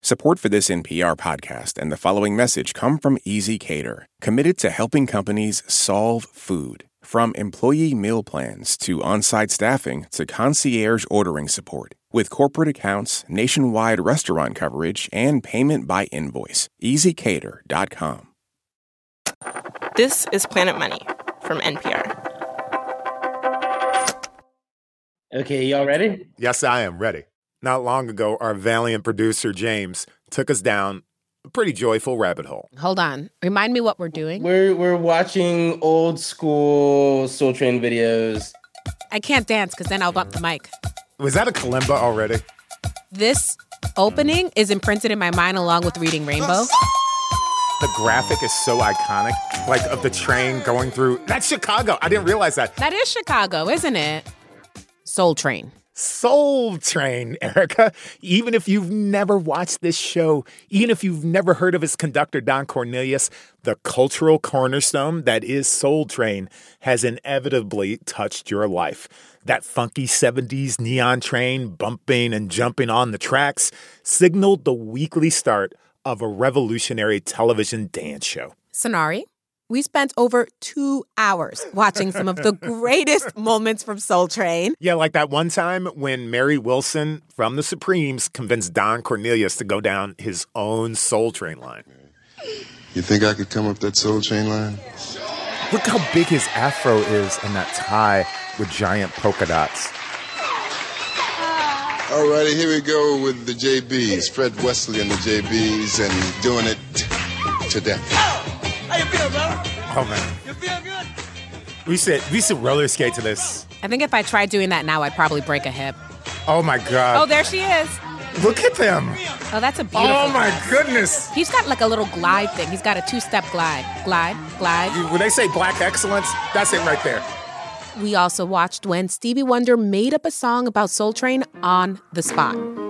Support for this NPR podcast and the following message come from Easy Cater, committed to helping companies solve food. From employee meal plans to on-site staffing to concierge ordering support. With corporate accounts, nationwide restaurant coverage, and payment by invoice. EasyCater.com. This is Planet Money from NPR. Okay, y'all ready? Yes, I am ready. Not long ago, our valiant producer, James, took us down a pretty joyful rabbit hole. Hold on. Remind me what we're doing. We're watching old school Soul Train videos. I can't dance because then I'll bump the mic. Was that a kalimba already? This opening is imprinted in my mind along with Reading Rainbow. The graphic is so iconic, like of the train going through. That's Chicago. I didn't realize that. That is Chicago, isn't it? Soul Train. Soul Train, Erica. Even if you've never watched this show, even if you've never heard of its conductor, Don Cornelius, the cultural cornerstone that is Soul Train has inevitably touched your life. That funky 70s neon train bumping and jumping on the tracks signaled the weekly start of a revolutionary television dance show. Sonari, we spent over 2 hours watching some of the greatest moments from Soul Train. Yeah, like that one time when Mary Wilson from the Supremes convinced Don Cornelius to go down his own Soul Train line. You think I could come up that Soul Train line? Look how big his afro is in that tie with giant polka dots. All righty, here we go with the JBs. Fred Wesley and the JBs, and doing it to death. How you feel, brother? Oh, man. You feel good? We should roller skate to this. I think if I tried doing that now, I'd probably break a hip. Oh, my God. Oh, there she is. Look at them. Oh, that's a beautiful. Oh, my goodness. He's got like a little glide thing. He's got a 2-step glide. Glide, glide. When they say black excellence, that's it right there. We also watched when Stevie Wonder made up a song about Soul Train on the spot.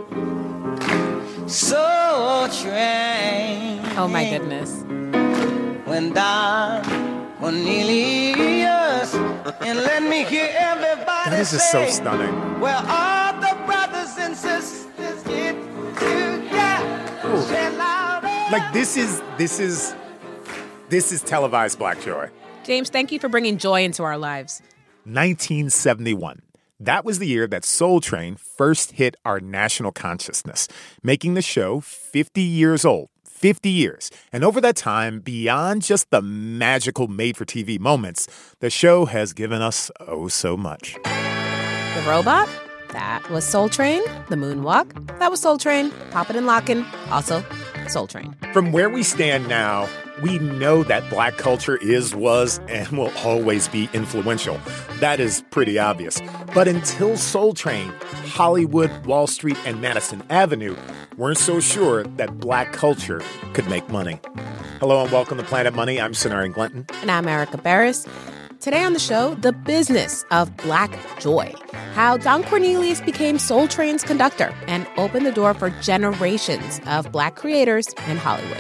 Soul Train. Oh, my goodness. When Don Cornelius, and let me hear everybody That is just so stunning. Well, all the brothers and sisters get together. Like, this is televised Black joy. James, thank you for bringing joy into our lives. 1971. That was the year that Soul Train first hit our national consciousness, making the show 50 years old. 50 years. And over that time, beyond just the magical made-for-TV moments, the show has given us oh so much. The robot? That was Soul Train. The moonwalk? That was Soul Train. Poppin' and Lockin'? Also Soul Train. From where we stand now, we know that Black culture was, and will always be influential. That is pretty obvious. But until Soul Train, Hollywood, Wall Street, and Madison Avenue weren't so sure that Black culture could make money. Hello and welcome to Planet Money. I'm Sonari Glinton. And I'm Erica Barris. Today on the show, the business of Black joy. How Don Cornelius became Soul Train's conductor and opened the door for generations of Black creators in Hollywood.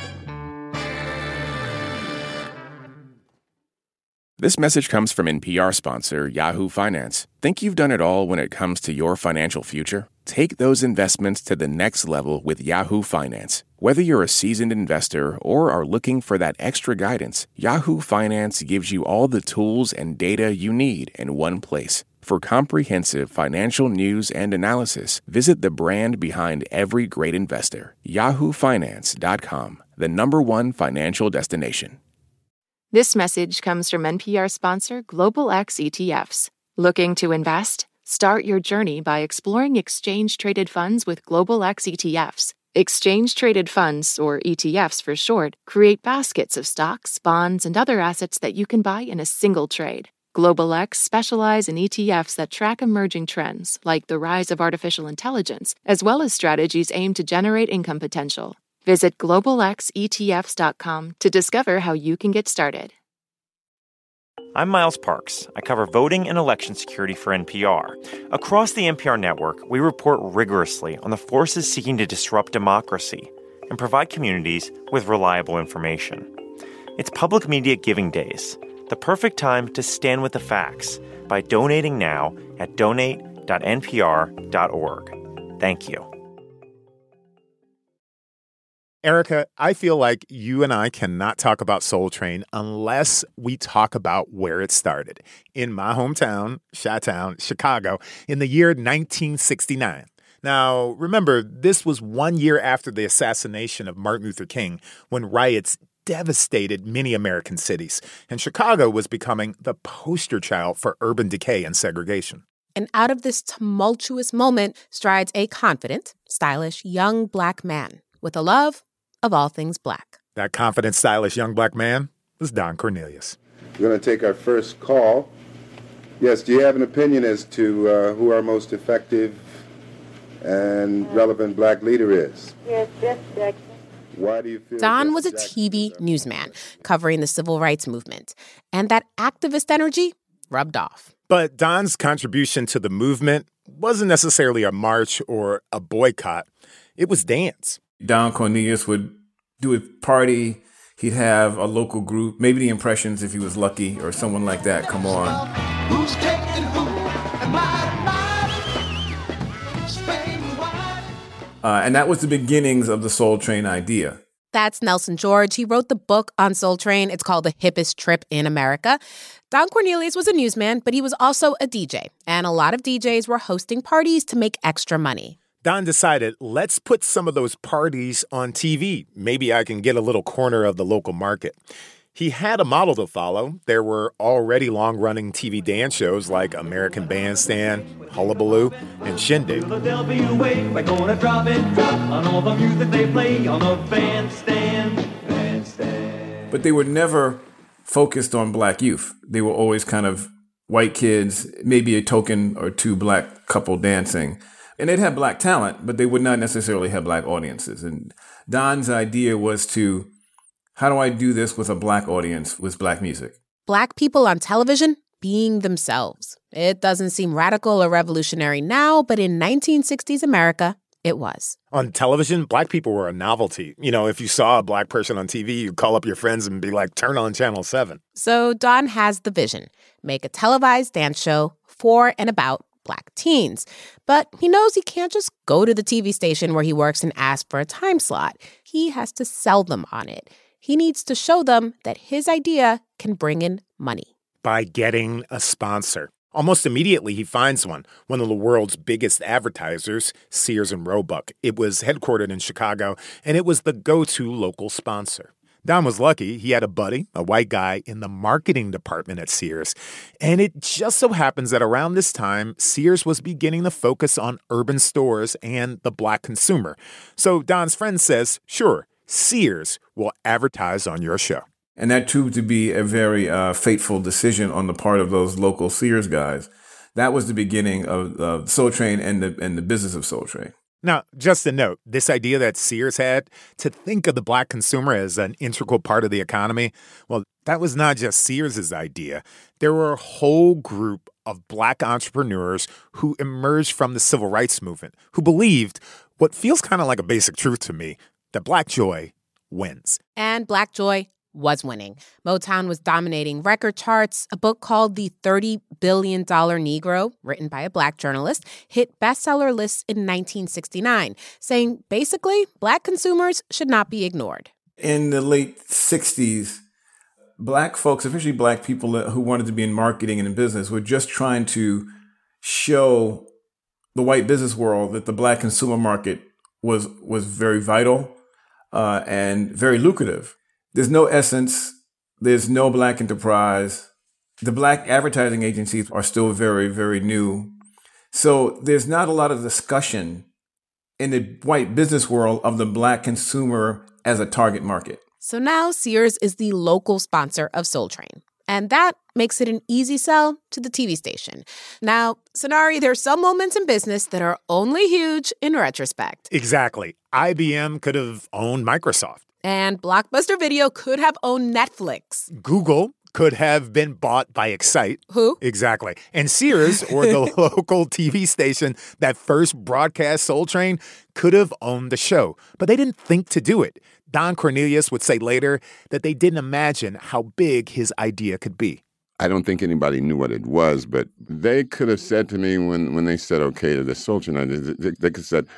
This message comes from NPR sponsor Yahoo Finance. Think you've done it all when it comes to your financial future? Take those investments to the next level with Yahoo Finance. Whether you're a seasoned investor or are looking for that extra guidance, Yahoo Finance gives you all the tools and data you need in one place. For comprehensive financial news and analysis, visit the brand behind every great investor, yahoofinance.com, the #1 financial destination. This message comes from NPR sponsor Global X ETFs. Looking to invest? Start your journey by exploring exchange-traded funds with Global X ETFs. Exchange-traded funds, or ETFs for short, create baskets of stocks, bonds, and other assets that you can buy in a single trade. Global X specialize in ETFs that track emerging trends, like the rise of artificial intelligence, as well as strategies aimed to generate income potential. Visit globalxetfs.com to discover how you can get started. I'm Miles Parks. I cover voting and election security for NPR. Across the NPR network, we report rigorously on the forces seeking to disrupt democracy and provide communities with reliable information. It's Public Media Giving Days, the perfect time to stand with the facts by donating now at donate.npr.org. Thank you. Erica, I feel like you and I cannot talk about Soul Train unless we talk about where it started. In my hometown, Chi-Town, Chicago, in the year 1969. Now, remember, this was 1 year after the assassination of Martin Luther King, when riots devastated many American cities, and Chicago was becoming the poster child for urban decay and segregation. And out of this tumultuous moment strides a confident, stylish, young Black man with a love of all things Black. That confident, stylish young Black man was Don Cornelius. We're going to take our first call. Yes, do you have an opinion as to who our most effective and relevant Black leader is? Yes, Jesse Jackson. Why do you feel Don was a TV newsman covering the civil rights movement, and that activist energy rubbed off. But Don's contribution to the movement wasn't necessarily a march or a boycott. It was dance. Don Cornelius would do a party. He'd have a local group, maybe the Impressions if he was lucky, or someone like that come on. Who's taking who? And that was the beginnings of the Soul Train idea. That's Nelson George. He wrote the book on Soul Train. It's called The Hippest Trip in America. Don Cornelius was a newsman, but he was also a DJ. And a lot of DJs were hosting parties to make extra money. Don decided, let's put some of those parties on TV. Maybe I can get a little corner of the local market. He had a model to follow. There were already long-running TV dance shows like American Bandstand, Hullabaloo, and Shindig. They'll be away. We're gonna drop on all the music they play on the bandstand. But they were never focused on Black youth. They were always kind of white kids, maybe a token or two Black couple dancing. And they'd have Black talent, but they would not necessarily have Black audiences. And Don's idea was to, how do I do this with a Black audience with Black music? Black people on television being themselves. It doesn't seem radical or revolutionary now, but in 1960s America, it was. On television, Black people were a novelty. You know, if you saw a Black person on TV, you'd call up your friends and be like, turn on Channel 7. So Don has the vision. Make a televised dance show for and about Black teens. But he knows he can't just go to the TV station where he works and ask for a time slot. He has to sell them on it. He needs to show them that his idea can bring in money. By getting a sponsor. Almost immediately, he finds one of the world's biggest advertisers, Sears and Roebuck. It was headquartered in Chicago, and it was the go-to local sponsor. Don was lucky. He had a buddy, a white guy, in the marketing department at Sears. And it just so happens that around this time, Sears was beginning to focus on urban stores and the Black consumer. So Don's friend says, sure, Sears will advertise on your show. And that proved to be a very fateful decision on the part of those local Sears guys. That was the beginning of Soul Train and the business of Soul Train. Now, just a note, this idea that Sears had to think of the Black consumer as an integral part of the economy, well, that was not just Sears' idea. There were a whole group of Black entrepreneurs who emerged from the civil rights movement, who believed what feels kind of like a basic truth to me, that Black joy wins. And Black joy was winning. Motown was dominating record charts. A book called The $30 Billion Negro, written by a Black journalist, hit bestseller lists in 1969, saying basically Black consumers should not be ignored. In the late 60s, Black folks, especially Black people who wanted to be in marketing and in business, were just trying to show the white business world that the Black consumer market was very vital and very lucrative. There's no Essence. There's no Black enterprise. The Black advertising agencies are still very, very new. So there's not a lot of discussion in the white business world of the Black consumer as a target market. So now Sears is the local sponsor of Soul Train. And that makes it an easy sell to the TV station. Now, Sonari, there are some moments in business that are only huge in retrospect. Exactly. IBM could have owned Microsoft. And Blockbuster Video could have owned Netflix. Google could have been bought by Excite. Who? Exactly. And Sears, or the local TV station that first broadcast Soul Train, could have owned the show. But they didn't think to do it. Don Cornelius would say later that they didn't imagine how big his idea could be. I don't think anybody knew what it was, but they could have said to me when they said, okay, to the Soul Train, they could have said,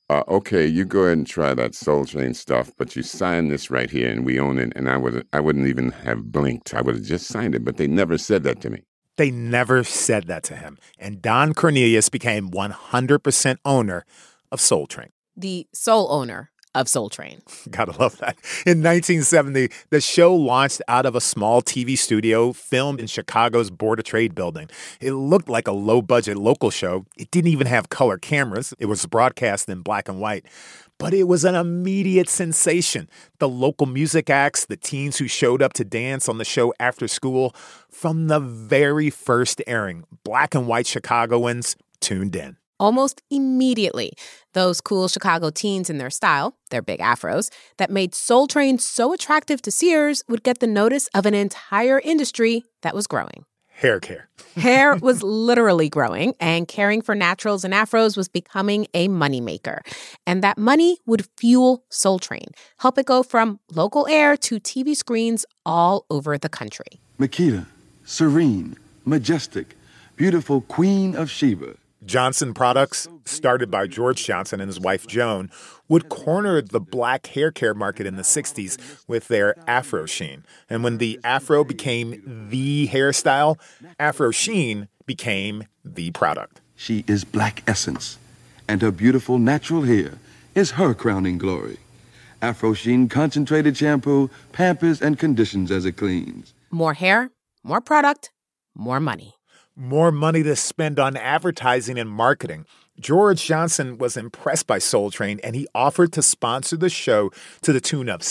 Okay, you go ahead and try that Soul Train stuff, but you sign this right here, and we own it. And I wouldn't even have blinked. I would have just signed it, but they never said that to me. They never said that to him. And Don Cornelius became 100% owner of Soul Train. The sole owner of Soul Train. Gotta love that. In 1970, the show launched out of a small TV studio filmed in Chicago's Board of Trade building. It looked like a low-budget local show. It didn't even have color cameras. It was broadcast in black and white. But it was an immediate sensation. The local music acts, the teens who showed up to dance on the show after school, from the very first airing, black and white Chicagoans tuned in. Almost immediately, those cool Chicago teens in their style, their big afros, that made Soul Train so attractive to Sears would get the notice of an entire industry that was growing. Hair care. Hair was literally growing, and caring for naturals and afros was becoming a moneymaker. And that money would fuel Soul Train, help it go from local air to TV screens all over the country. Makita, serene, majestic, beautiful Queen of Sheba. Johnson Products, started by George Johnson and his wife Joan, would corner the black hair care market in the 60s with their Afro Sheen. And when the Afro became the hairstyle, Afro Sheen became the product. She is black essence, and her beautiful natural hair is her crowning glory. Afro Sheen concentrated shampoo pampers and conditions as it cleans. More hair, more product, more money. More money to spend on advertising and marketing. George Johnson was impressed by Soul Train, and he offered to sponsor the show to the tune of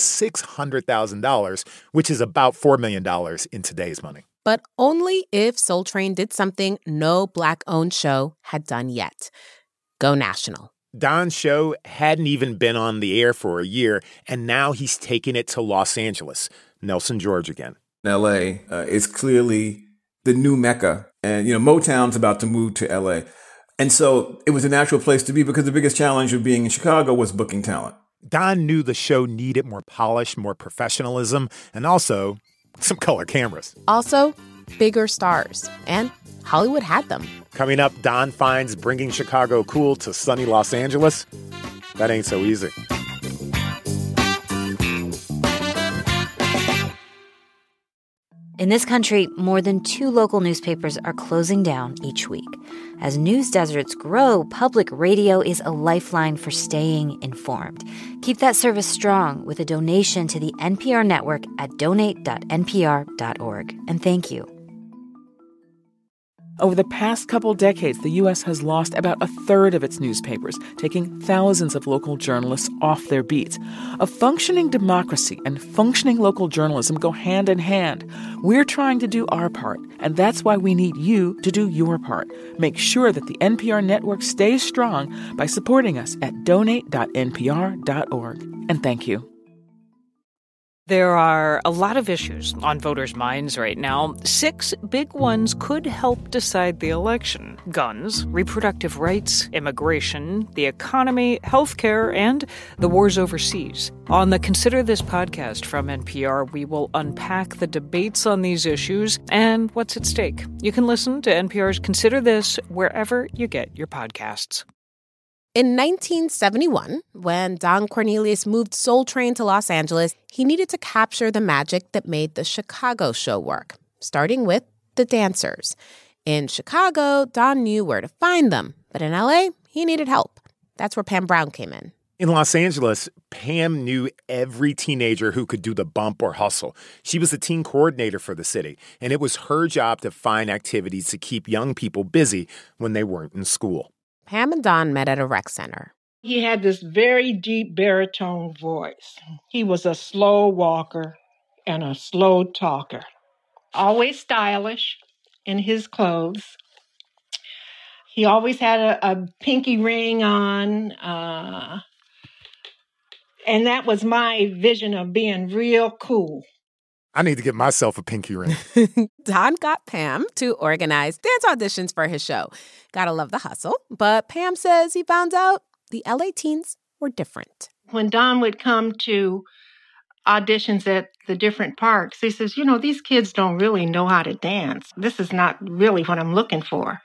$600,000, which is about $4 million in today's money. But only if Soul Train did something no black-owned show had done yet. Go national. Don's show hadn't even been on the air for a year, and now he's taking it to Los Angeles. Nelson George again. L.A. Is clearly the new Mecca. And, Motown's about to move to L.A. And so it was a natural place to be because the biggest challenge of being in Chicago was booking talent. Don knew the show needed more polish, more professionalism, and also some color cameras. Also, bigger stars. And Hollywood had them. Coming up, Don finds bringing Chicago cool to sunny Los Angeles. That ain't so easy. In this country, more than 2 local newspapers are closing down each week. As news deserts grow, public radio is a lifeline for staying informed. Keep that service strong with a donation to the NPR network at donate.npr.org. And thank you. Over the past couple decades, the U.S. has lost about a third of its newspapers, taking thousands of local journalists off their beats. A functioning democracy and functioning local journalism go hand in hand. We're trying to do our part, and that's why we need you to do your part. Make sure that the NPR network stays strong by supporting us at donate.npr.org. And thank you. There are a lot of issues on voters' minds right now. 6 big ones could help decide the election: guns, reproductive rights, immigration, the economy, healthcare, and the wars overseas. On the Consider This podcast from NPR, we will unpack the debates on these issues and what's at stake. You can listen to NPR's Consider This wherever you get your podcasts. In 1971, when Don Cornelius moved Soul Train to Los Angeles, he needed to capture the magic that made the Chicago show work, starting with the dancers. In Chicago, Don knew where to find them, but in L.A., he needed help. That's where Pam Brown came in. In Los Angeles, Pam knew every teenager who could do the bump or hustle. She was the teen coordinator for the city, and it was her job to find activities to keep young people busy when they weren't in school. Pam and Don met at a rec center. He had this very deep baritone voice. He was a slow walker and a slow talker. Always stylish in his clothes. He always had a pinky ring on. And that was my vision of being real cool. I need to get myself a pinky ring. Don got Pam to organize dance auditions for his show. Gotta love the hustle. But Pam says he found out the LA teens were different. When Don would come to auditions at the different parks, he says, these kids don't really know how to dance. This is not really what I'm looking for.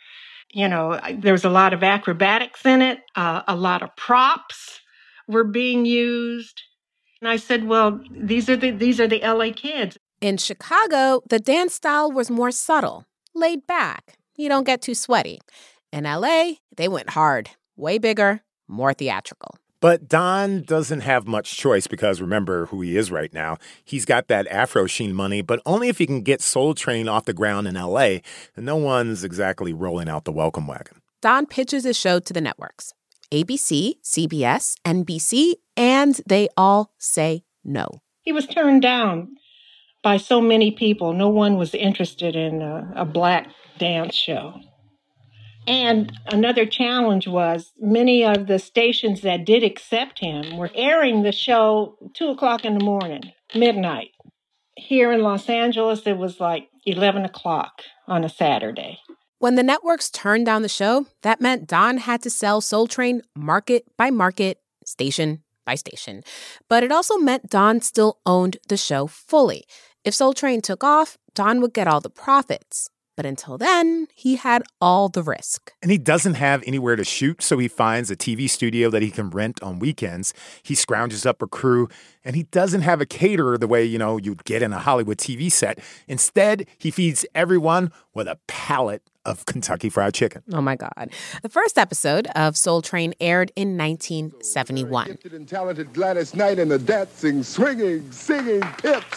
There was a lot of acrobatics in it. A lot of props were being used. And I said, well, these are the LA kids. In Chicago, the dance style was more subtle, laid back. You don't get too sweaty. In LA, they went hard, way bigger, more theatrical. But Don doesn't have much choice because remember who he is right now. He's got that Afro Sheen money, but only if he can get Soul Train off the ground in L.A., and no one's exactly rolling out the welcome wagon. Don pitches his show to the networks, ABC, CBS, NBC, and they all say no. He was turned down by so many people. No one was interested in a black dance show. And another challenge was many of the stations that did accept him were airing the show 2 o'clock in the morning, midnight. Here in Los Angeles, it was like 11 o'clock on a Saturday. When the networks turned down the show, that meant Don had to sell Soul Train market by market, station by station. But it also meant Don still owned the show fully. If Soul Train took off, Don would get all the profits. But until then, he had all the risk. And he doesn't have anywhere to shoot, so he finds a TV studio that he can rent on weekends. He scrounges up a crew, and he doesn't have a caterer the way, you'd get in a Hollywood TV set. Instead, he feeds everyone with a pallet of Kentucky Fried Chicken. Oh, my God. The first episode of Soul Train aired in 1971. Gifted and talented Gladys Knight and the dancing, swinging, singing Pips.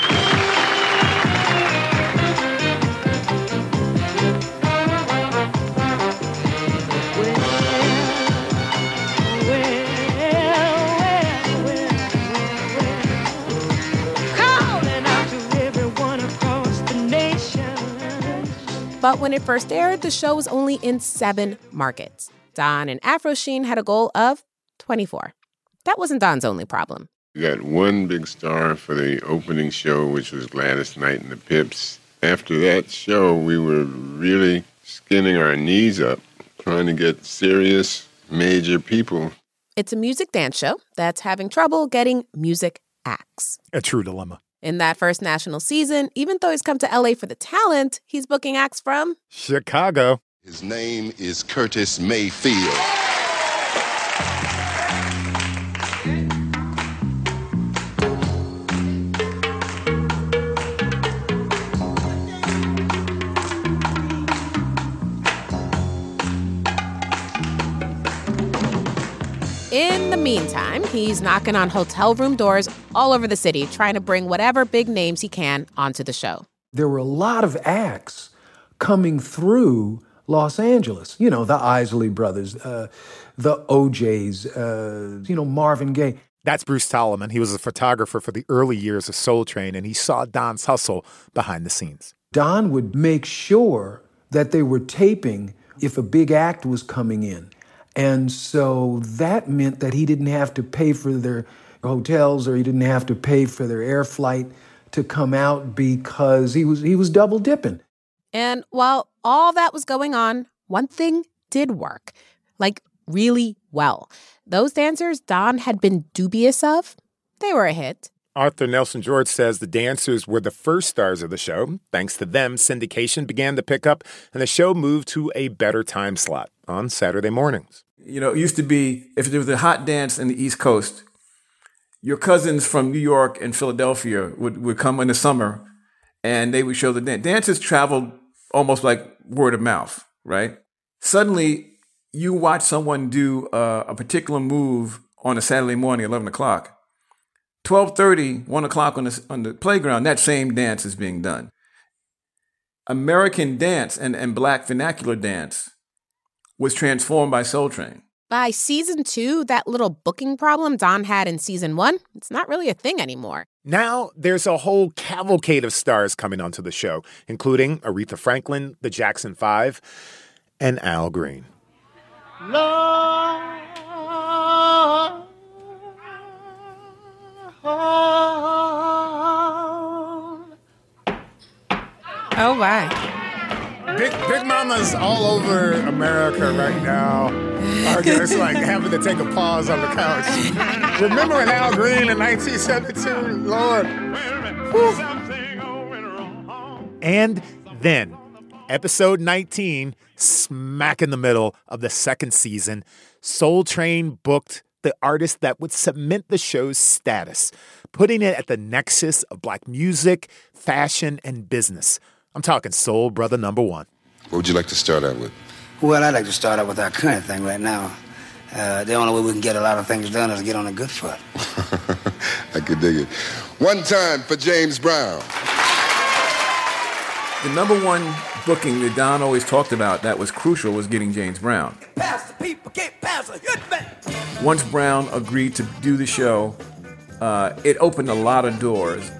But when it first aired, the show was only in 7 markets. Don and Afro Sheen had a goal of 24. That wasn't Don's only problem. We got one big star for the opening show, which was Gladys Knight and the Pips. After that show, we were really skinning our knees up, trying to get serious, major people. It's a music dance show that's having trouble getting music acts. A true dilemma. In that first national season, even though he's come to LA for the talent, he's booking acts from Chicago. His name is Curtis Mayfield. In the meantime, he's knocking on hotel room doors all over the city, trying to bring whatever big names he can onto the show. There were a lot of acts coming through Los Angeles. The Isley Brothers, the OJs, Marvin Gaye. That's Bruce Tolliman. He was a photographer for the early years of Soul Train, and he saw Don's hustle behind the scenes. Don would make sure that they were taping if a big act was coming in. And so that meant that he didn't have to pay for their hotels or he didn't have to pay for their air flight to come out because he was double dipping. And while all that was going on, one thing did work, like really well. Those dancers Don had been dubious of, they were a hit. Arthur Nelson George says the dancers were the first stars of the show. Thanks to them, syndication began to pick up, and the show moved to a better time slot on Saturday mornings. It used to be, if there was a hot dance in the East Coast, your cousins from New York and Philadelphia would come in the summer, and they would show the dance. Dances traveled almost like word of mouth, right? Suddenly, you watch someone do a particular move on a Saturday morning, 11 o'clock. 12:30, 1 o'clock on the playground, that same dance is being done. American dance and black vernacular dance was transformed by Soul Train. By season 2, that little booking problem Don had in season 1, it's not really a thing anymore. Now there's a whole cavalcade of stars coming onto the show, including Aretha Franklin, the Jackson 5, and Al Green. Lord, oh, my. Big Mama's all over America right now. It's like having to take a pause on the couch. Remembering Al Green in 1972? Lord. Whew. And then, episode 19, smack in the middle of the second season, Soul Train booked the artist that would cement the show's status, putting it at the nexus of Black music, fashion, and business. I'm talking Soul Brother number one. What would you like to start out with? Well, I'd like to start out with our current thing right now. The only way we can get a lot of things done is to get on a good foot. I could dig it. One time for James Brown. The number one booking that Don always talked about that was crucial was getting James Brown. Pass the people, can't pass a good man. Once Brown agreed to do the show, it opened a lot of doors.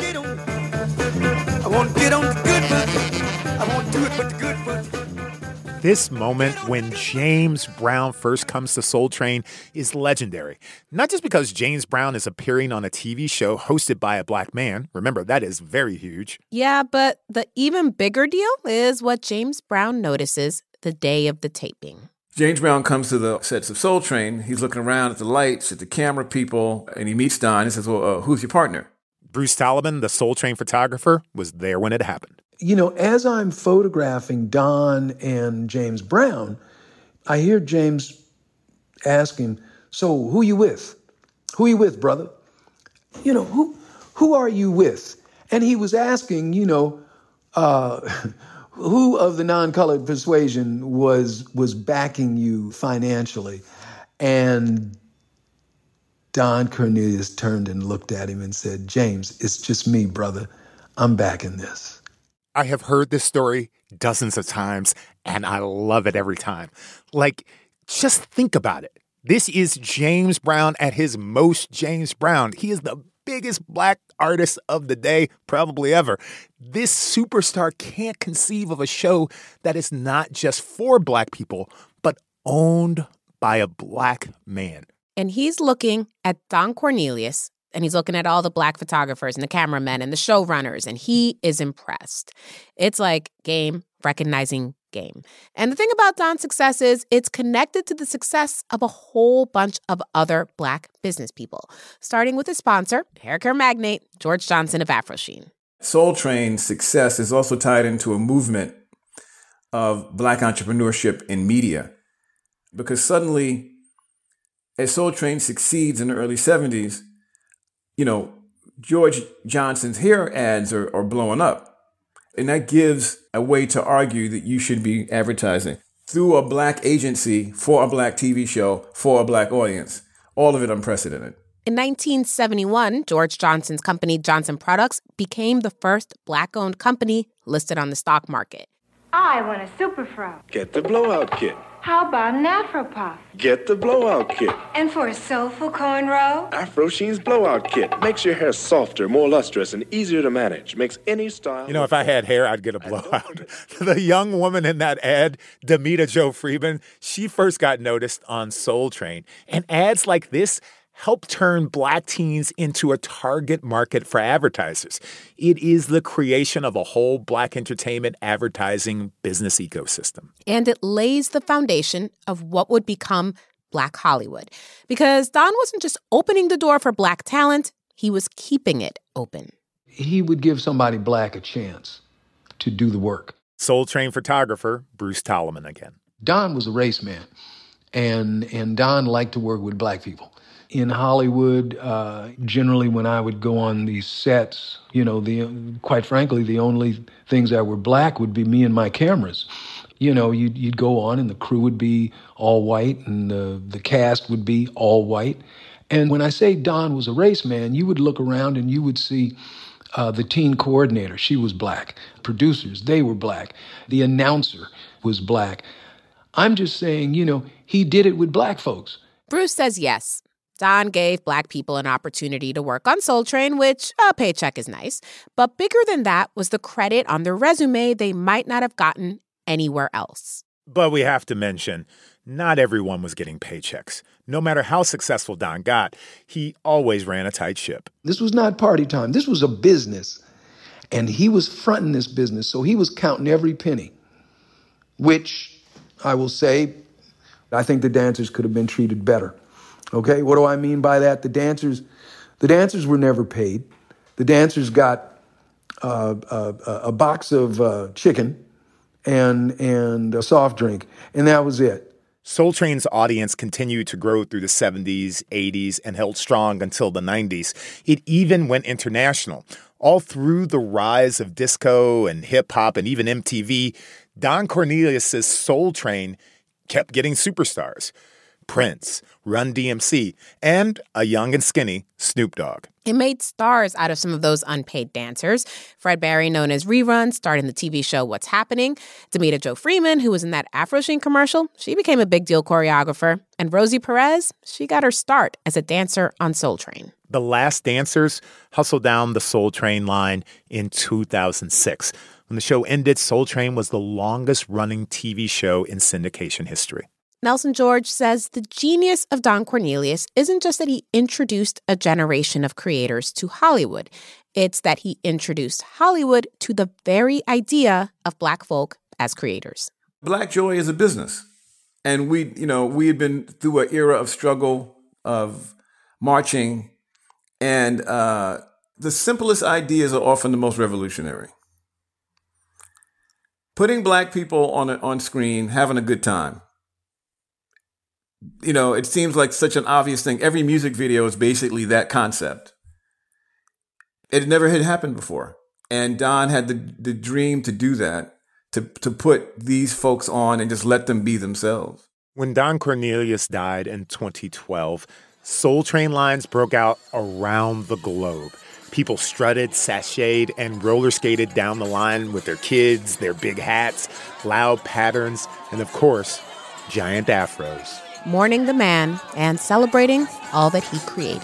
I want to get on the good foot. I want to do it with the good foot. This moment when James Brown first comes to Soul Train is legendary. Not just because James Brown is appearing on a TV show hosted by a Black man. Remember, that is very huge. Yeah, but the even bigger deal is what James Brown notices the day of the taping. James Brown comes to the sets of Soul Train. He's looking around at the lights, at the camera people, and he meets Don. He says, well, who's your partner? Bruce Taliban, the Soul Train photographer, was there when it happened. You know, as I'm photographing Don and James Brown, I hear James ask him, so who you with? Who you with, brother? You know, who are you with? And he was asking, you know, who of the non-colored persuasion was backing you financially? And Don Cornelius turned and looked at him and said, James, it's just me, brother. I'm backing this. I have heard this story dozens of times, and I love it every time. Like, just think about it. This is James Brown at his most James Brown. He is the biggest Black artist of the day, probably ever. This superstar can't conceive of a show that is not just for Black people, but owned by a Black man. And he's looking at Don Cornelius, and he's looking at all the Black photographers and the cameramen and the showrunners, and he is impressed. It's like game recognizing game. And the thing about Don's success is it's connected to the success of a whole bunch of other Black business people, starting with his sponsor, hair care magnate George Johnson of Afro Sheen. Soul Train's success is also tied into a movement of Black entrepreneurship in media, because suddenly, as Soul Train succeeds in the early 70s, you know, George Johnson's hair ads are blowing up. And that gives a way to argue that you should be advertising through a Black agency for a Black TV show for a Black audience. All of it unprecedented. In 1971, George Johnson's company, Johnson Products, became the first Black-owned company listed on the stock market. I want a Super Fro. Get the blowout kit. How about an Afro Puff? Get the blowout kit. And for a soulful cornrow? Afro Sheen's blowout kit makes your hair softer, more lustrous, and easier to manage. Makes any style. You know, if I had hair, I'd get a blowout. The young woman in that ad, Demita Jo Freeman, she first got noticed on Soul Train. And ads like this help turn Black teens into a target market for advertisers. It is the creation of a whole Black entertainment advertising business ecosystem. And it lays the foundation of what would become Black Hollywood. Because Don wasn't just opening the door for Black talent, he was keeping it open. He would give somebody Black a chance to do the work. Soul Train photographer Bruce Taliban again. Don was a race man, and Don liked to work with Black people. In Hollywood, generally when I would go on these sets, you know, quite frankly, the only things that were Black would be me and my cameras. You know, you'd go on and the crew would be all white and the cast would be all white. And when I say Don was a race man, you would look around and you would see the teen coordinator, she was Black. Producers, they were Black. The announcer was Black. I'm just saying, you know, he did it with Black folks. Bruce says yes. Don gave Black people an opportunity to work on Soul Train, which a paycheck is nice. But bigger than that was the credit on their resume they might not have gotten anywhere else. But we have to mention, not everyone was getting paychecks. No matter how successful Don got, he always ran a tight ship. This was not party time. This was a business. And he was fronting this business, so he was counting every penny, which I will say, I think the dancers could have been treated better. Okay, what do I mean by that? The dancers were never paid. The dancers got a box of chicken and a soft drink, and that was it. Soul Train's audience continued to grow through the 70s, 80s, and held strong until the 90s. It even went international. All through the rise of disco and hip-hop and even MTV, Don Cornelius's Soul Train kept getting superstars. Prince, Run DMC, and a young and skinny Snoop Dogg. It made stars out of some of those unpaid dancers. Fred Barry, known as Rerun, starred in the TV show What's Happening. Demita Jo Freeman, who was in that Afro Sheen commercial, she became a big deal choreographer. And Rosie Perez, she got her start as a dancer on Soul Train. The Last Dancers hustled down the Soul Train line in 2006. When the show ended, Soul Train was the longest-running TV show in syndication history. Nelson George says the genius of Don Cornelius isn't just that he introduced a generation of creators to Hollywood. It's that he introduced Hollywood to the very idea of Black folk as creators. Black Joy is a business. And we had been through an era of struggle, of marching, and the simplest ideas are often the most revolutionary. Putting Black people on screen, having a good time. It seems like such an obvious thing. Every music video is basically that concept. It never had happened before. And Don had the dream to do that, to put these folks on and just let them be themselves. When Don Cornelius died in 2012, Soul Train lines broke out around the globe. People strutted, sashayed, and roller skated down the line with their kids, their big hats, loud patterns, and of course, giant afros. Mourning the man and celebrating all that he created.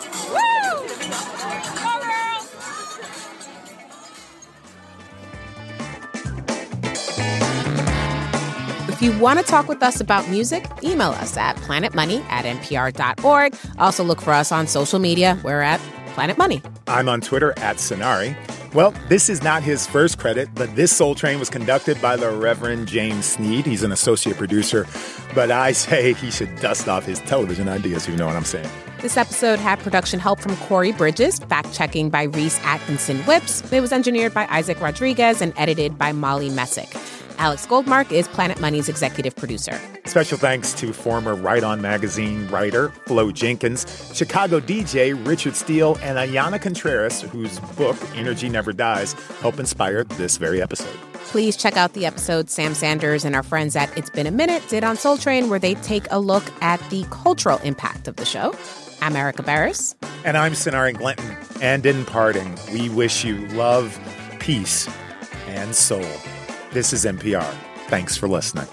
If you want to talk with us about music, email us at planetmoney@npr.org. Also look for us on social media. We're at Planet Money. I'm on Twitter at Sonari. Well, this is not his first credit, but this Soul Train was conducted by the Reverend James Sneed. He's an associate producer, but I say he should dust off his television ideas, if you know what I'm saying. This episode had production help from Corey Bridges, fact-checking by Reese Atkinson-Whips. It was engineered by Isaac Rodriguez and edited by Molly Messick. Alex Goldmark is Planet Money's executive producer. Special thanks to former Right On Magazine writer Flo Jenkins, Chicago DJ Richard Steele, and Ayanna Contreras, whose book, Energy Never Dies, helped inspire this very episode. Please check out the episode Sam Sanders and our friends at It's Been a Minute did on Soul Train, where they take a look at the cultural impact of the show. I'm Erica Barris. And I'm Sonari Glinton. And in parting, we wish you love, peace, and soul. This is NPR. Thanks for listening.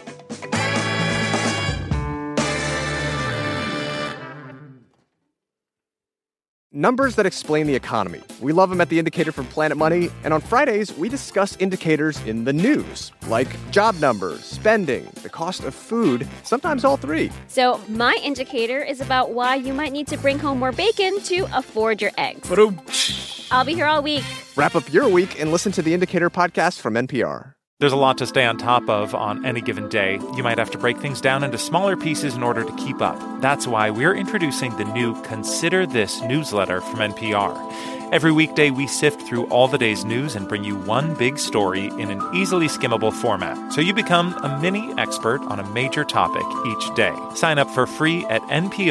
Numbers that explain the economy. We love them at The Indicator from Planet Money. And on Fridays, we discuss indicators in the news, like job numbers, spending, the cost of food, sometimes all three. So my indicator is about why you might need to bring home more bacon to afford your eggs. I'll be here all week. Wrap up your week and listen to The Indicator podcast from NPR. There's a lot to stay on top of on any given day. You might have to break things down into smaller pieces in order to keep up. That's why we're introducing the new Consider This newsletter from NPR. Every weekday, we sift through all the day's news and bring you one big story in an easily skimmable format, so you become a mini expert on a major topic each day. Sign up for free at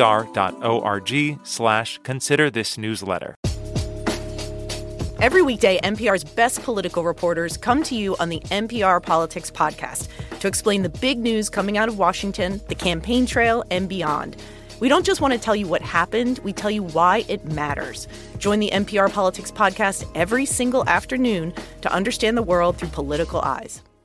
npr.org/considerthisnewsletter. Every weekday, NPR's best political reporters come to you on the NPR Politics Podcast to explain the big news coming out of Washington, the campaign trail, and beyond. We don't just want to tell you what happened, we tell you why it matters. Join the NPR Politics Podcast every single afternoon to understand the world through political eyes.